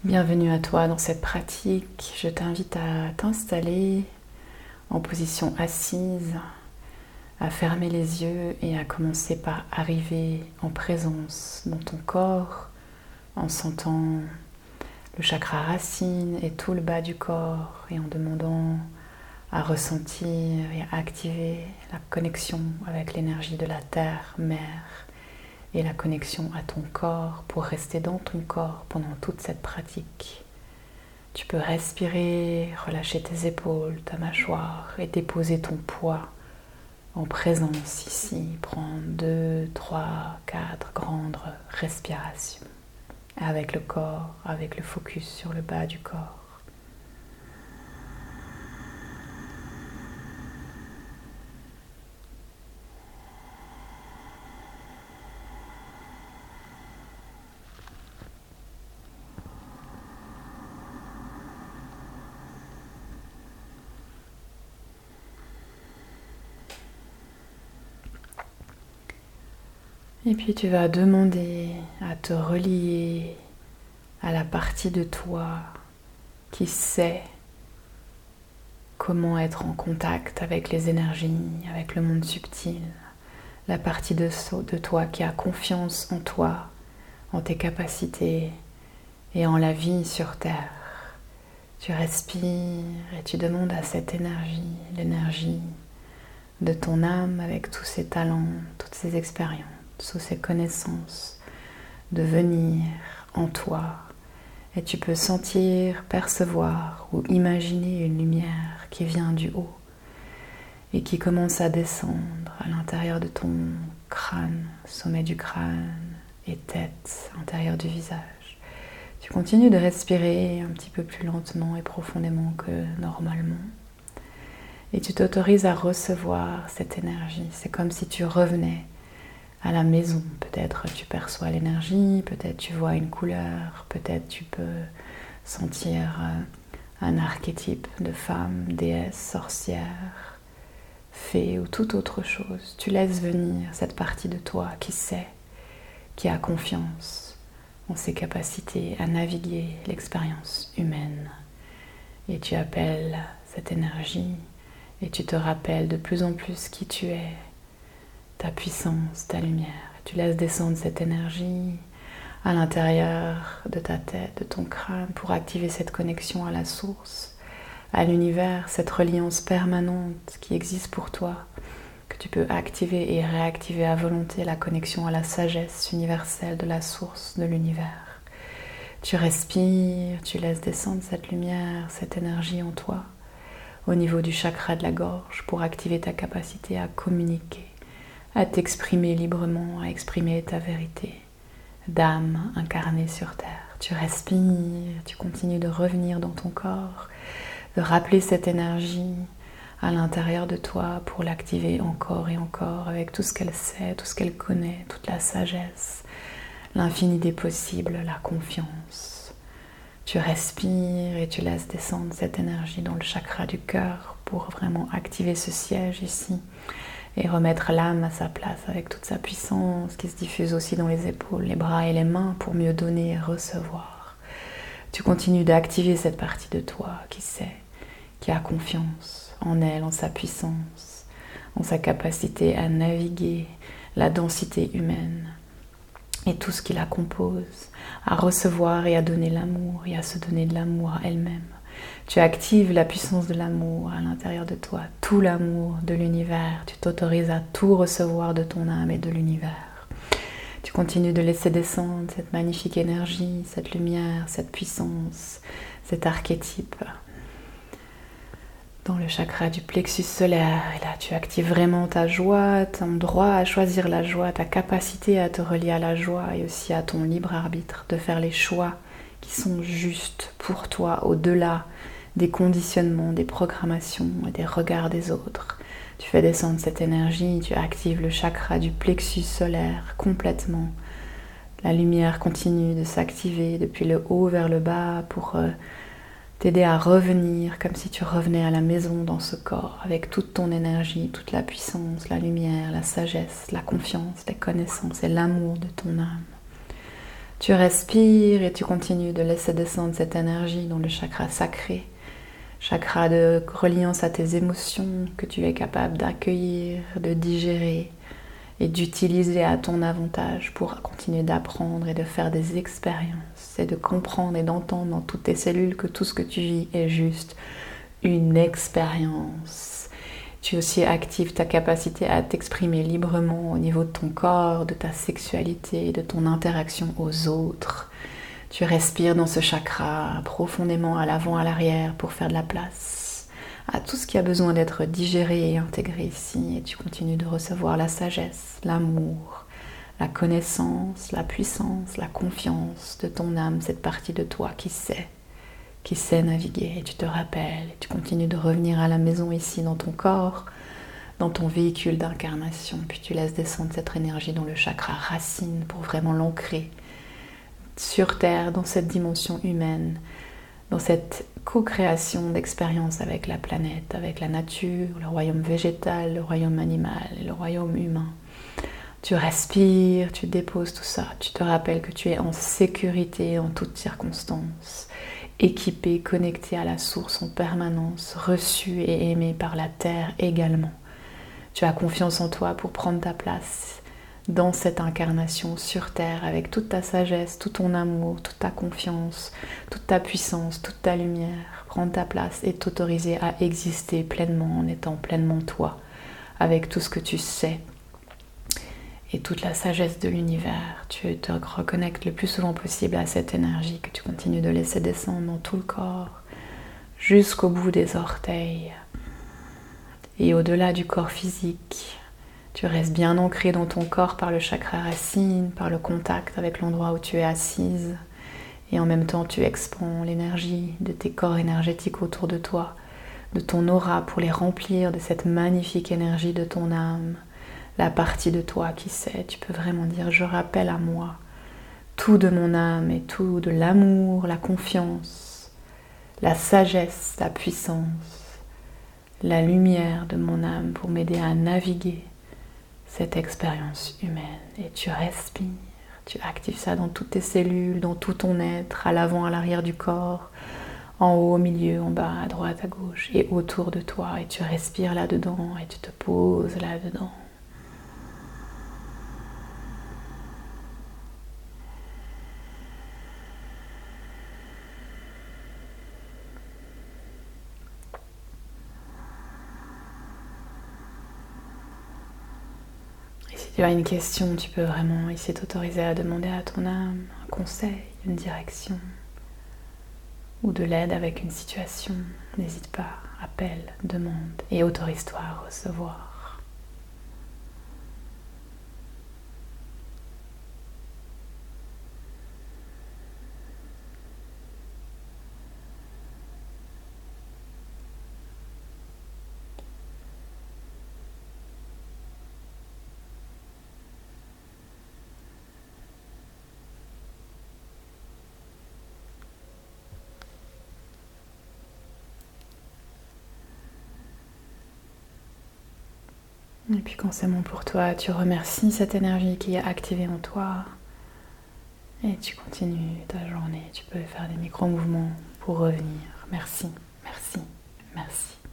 Bienvenue à toi dans cette pratique. Je t'invite à t'installer en position assise, à fermer les yeux et à commencer par arriver en présence dans ton corps en sentant le chakra racine et tout le bas du corps et en demandant à ressentir et à activer la connexion avec l'énergie de la terre, mère, et la connexion à ton corps pour rester dans ton corps pendant toute cette pratique. Tu peux respirer, relâcher tes épaules, ta mâchoire et déposer ton poids en présence ici. Prends 2, 3, 4 grandes respirations avec le corps, avec le focus sur le bas du corps. Et puis tu vas demander à te relier à la partie de toi qui sait comment être en contact avec les énergies, avec le monde subtil. La partie de toi qui a confiance en toi, en tes capacités et en la vie sur Terre. Tu respires et tu demandes à cette énergie, l'énergie de ton âme avec tous ses talents, toutes ses expériences, toutes ses connaissances, de venir en toi. Et tu peux sentir, percevoir ou imaginer une lumière qui vient du haut et qui commence à descendre à l'intérieur de ton crâne, sommet du crâne et tête, intérieur du visage. Tu continues de respirer un petit peu plus lentement et profondément que normalement. Et tu t'autorises à recevoir cette énergie. C'est comme si tu revenais à la maison. Peut-être tu perçois l'énergie, peut-être tu vois une couleur, peut-être tu peux sentir un archétype de femme, déesse, sorcière, fée ou toute autre chose. Tu laisses venir cette partie de toi qui sait, qui a confiance en ses capacités à naviguer l'expérience humaine. Et tu appelles cette énergie et tu te rappelles de plus en plus qui tu es, ta puissance, ta lumière. Tu laisses descendre cette énergie à l'intérieur de ta tête, de ton crâne, pour activer cette connexion à la source, à l'univers, cette reliance permanente qui existe pour toi, que tu peux activer et réactiver à volonté, la connexion à la sagesse universelle de la source de l'univers. Tu respires, tu laisses descendre cette lumière, cette énergie en toi, au niveau du chakra de la gorge, pour activer ta capacité à communiquer, à t'exprimer librement, à exprimer ta vérité d'âme incarnée sur Terre. Tu respires, tu continues de revenir dans ton corps, de rappeler cette énergie à l'intérieur de toi pour l'activer encore et encore avec tout ce qu'elle sait, tout ce qu'elle connaît, toute la sagesse, l'infini des possibles, la confiance. Tu respires et tu laisses descendre cette énergie dans le chakra du cœur pour vraiment activer ce siège ici et remettre l'âme à sa place avec toute sa puissance qui se diffuse aussi dans les épaules, les bras et les mains pour mieux donner et recevoir. Tu continues d'activer cette partie de toi qui sait, qui a confiance en elle, en sa puissance, en sa capacité à naviguer la densité humaine et tout ce qui la compose, à recevoir et à donner l'amour et à se donner de l'amour à elle-même. Tu actives la puissance de l'amour à l'intérieur de toi, tout l'amour de l'univers. Tu t'autorises à tout recevoir de ton âme et de l'univers. Tu continues de laisser descendre cette magnifique énergie, cette lumière, cette puissance, cet archétype dans le chakra du plexus solaire. Et là, tu actives vraiment ta joie, ton droit à choisir la joie, ta capacité à te relier à la joie et aussi à ton libre arbitre, de faire les choix qui sont justes pour toi, au-delà des conditionnements, des programmations et des regards des autres. Tu fais descendre cette énergie, tu actives le chakra du plexus solaire complètement. La lumière continue de s'activer depuis le haut vers le bas pour t'aider à revenir comme si tu revenais à la maison dans ce corps avec toute ton énergie, toute la puissance, la lumière, la sagesse, la confiance, les connaissances et l'amour de ton âme. Tu respires et tu continues de laisser descendre cette énergie dans le chakra sacré, chakra de reliance à tes émotions que tu es capable d'accueillir, de digérer et d'utiliser à ton avantage pour continuer d'apprendre et de faire des expériences et de comprendre et d'entendre dans toutes tes cellules que tout ce que tu vis est juste une expérience. Tu aussi actives ta capacité à t'exprimer librement au niveau de ton corps, de ta sexualité, de ton interaction aux autres. Tu respires dans ce chakra profondément à l'avant, à l'arrière pour faire de la place à tout ce qui a besoin d'être digéré et intégré ici. Et tu continues de recevoir la sagesse, l'amour, la connaissance, la puissance, la confiance de ton âme, cette partie de toi qui sait naviguer. Et tu te rappelles, et tu continues de revenir à la maison ici dans ton corps, dans ton véhicule d'incarnation. Puis tu laisses descendre cette énergie dans le chakra racine pour vraiment l'ancrer sur Terre, dans cette dimension humaine, dans cette co-création d'expériences avec la planète, avec la nature, le royaume végétal, le royaume animal et le royaume humain. Tu respires, tu déposes tout ça, tu te rappelles que tu es en sécurité en toutes circonstances, équipé, connecté à la source en permanence, reçu et aimé par la Terre également. Tu as confiance en toi pour prendre ta place dans cette incarnation sur Terre avec toute ta sagesse, tout ton amour, toute ta confiance, toute ta puissance, toute ta lumière. Prendre ta place et t'autoriser à exister pleinement en étant pleinement toi, avec tout ce que tu sais et toute la sagesse de l'univers. Tu te reconnectes le plus souvent possible à cette énergie que tu continues de laisser descendre dans tout le corps, jusqu'au bout des orteils et au-delà du corps physique. Tu restes bien ancré dans ton corps par le chakra racine, par le contact avec l'endroit où tu es assise. Et en même temps, tu expands l'énergie de tes corps énergétiques autour de toi, de ton aura pour les remplir de cette magnifique énergie de ton âme. La partie de toi qui sait, tu peux vraiment dire « je rappelle à moi tout de mon âme et tout de l'amour, la confiance, la sagesse, la puissance, la lumière de mon âme pour m'aider à naviguer cette expérience humaine. » Et tu respires, tu actives ça dans toutes tes cellules, dans tout ton être, à l'avant, à l'arrière du corps, en haut, au milieu, en bas, à droite, à gauche et autour de toi. Et tu respires là-dedans et tu te poses là-dedans. Si tu as une question, tu peux vraiment ici t'autoriser à demander à ton âme un conseil, une direction ou de l'aide avec une situation. N'hésite pas, appelle, demande et autorise-toi à recevoir. Et puis quand c'est bon pour toi, tu remercies cette énergie qui est activée en toi. Et tu continues ta journée. Tu peux faire des micro-mouvements pour revenir. Merci, merci, merci.